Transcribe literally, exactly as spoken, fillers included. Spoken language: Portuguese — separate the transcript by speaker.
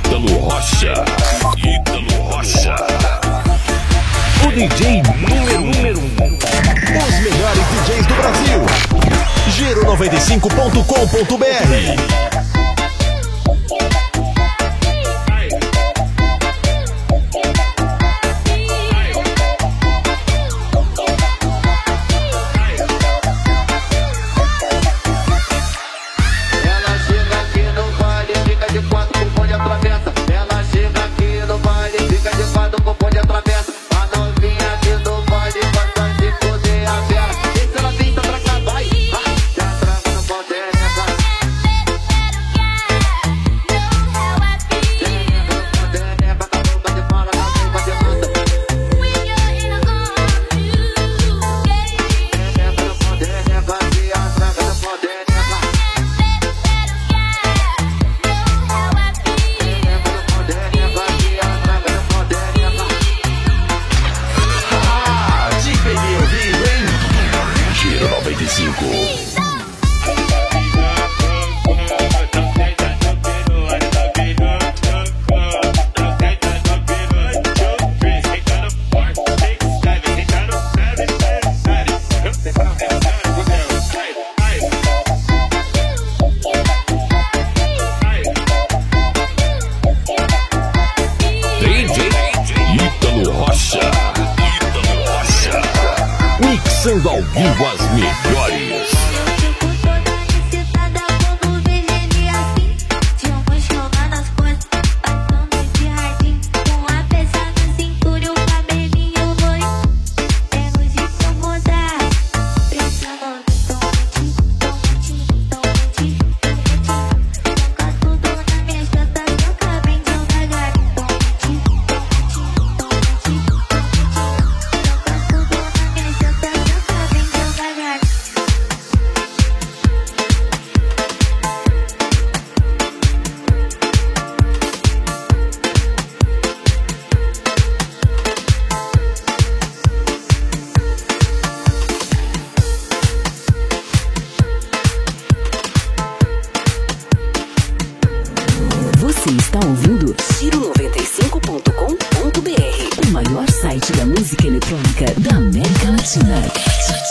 Speaker 1: Ítalo Rocha. Ítalo Rocha. O D J número um. Os melhores D Js do Brasil. Giro noventa e cinco ponto com ponto B R. Mixando ao vivo as melhores.
Speaker 2: Você está ouvindo Giro noventa e cinco ponto com ponto B R, o maior site da música eletrônica da América Latina.